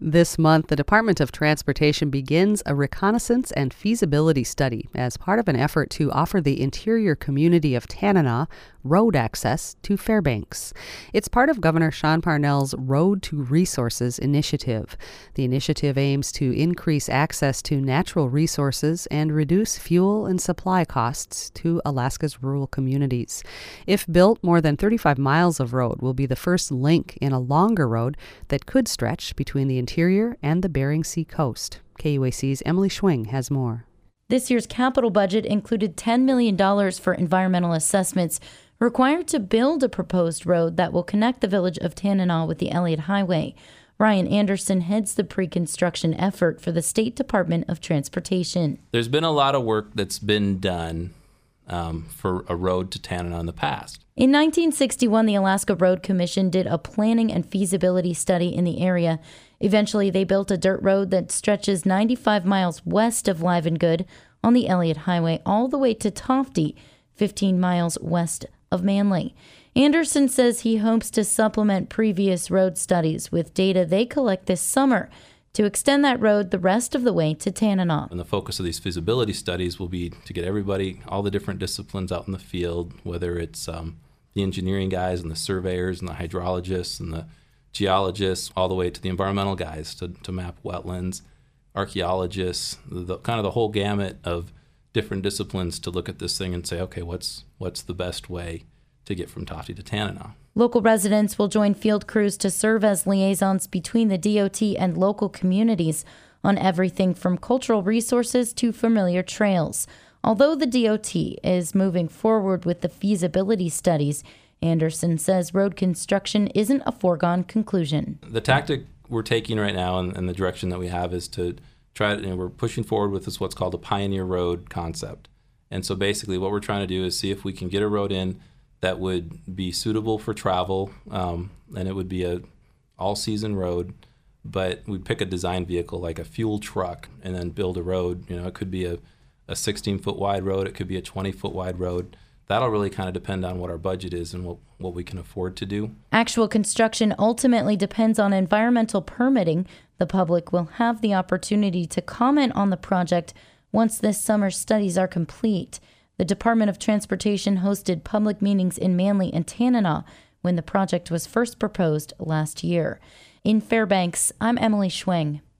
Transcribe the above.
This month, the Department of Transportation begins a reconnaissance and feasibility study as part of an effort to offer the interior community of Tanana road access to Fairbanks. It's part of Governor Sean Parnell's Road to Resources initiative. The initiative aims to increase access to natural resources and reduce fuel and supply costs to Alaska's rural communities. If built, more than 35 miles of road will be the first link in a longer road that could stretch between the interior and the Bering Sea coast. KUAC's Emily Schwing has more. This year's capital budget included $10 million for environmental assessments required to build a proposed road that will connect the village of Tanana with the Elliott Highway. Ryan Anderson heads the pre-construction effort for the State Department of Transportation. There's been a lot of work that's been done for a road to Tanana in the past. In 1961, the Alaska Road Commission did a planning and feasibility study in the area. Eventually, they built a dirt road that stretches 95 miles west of Livengood on the Elliott Highway all the way to Tofte, 15 miles west of Manly. Anderson says he hopes to supplement previous road studies with data they collect this summer to extend that road the rest of the way to Tanana. And the focus of these feasibility studies will be to get everybody, all the different disciplines out in the field, whether it's the engineering guys and the surveyors and the hydrologists and the geologists, all the way to the environmental guys to map wetlands, archaeologists, kind of the whole gamut of different disciplines to look at this thing and say, okay, what's the best way to get from Tofte to Tanana? Local residents will join field crews to serve as liaisons between the DOT and local communities on everything from cultural resources to familiar trails. Although the DOT is moving forward with the feasibility studies, Anderson says road construction isn't a foregone conclusion. The tactic we're taking right now and the direction that we have is to try to, we're pushing forward with this what's called a pioneer road concept. And so basically what we're trying to do is see if we can get a road in that would be suitable for travel, and it would be a all-season road, but we'd pick a design vehicle like a fuel truck and then build a road. You know, it could be a 16-foot wide road, it could be a 20-foot wide road. That'll really kind of depend on what our budget is and what we can afford to do. Actual construction ultimately depends on environmental permitting. The public will have the opportunity to comment on the project once this summer's studies are complete. The Department of Transportation hosted public meetings in Manly and Tanana when the project was first proposed last year. In Fairbanks, I'm Emily Schwing.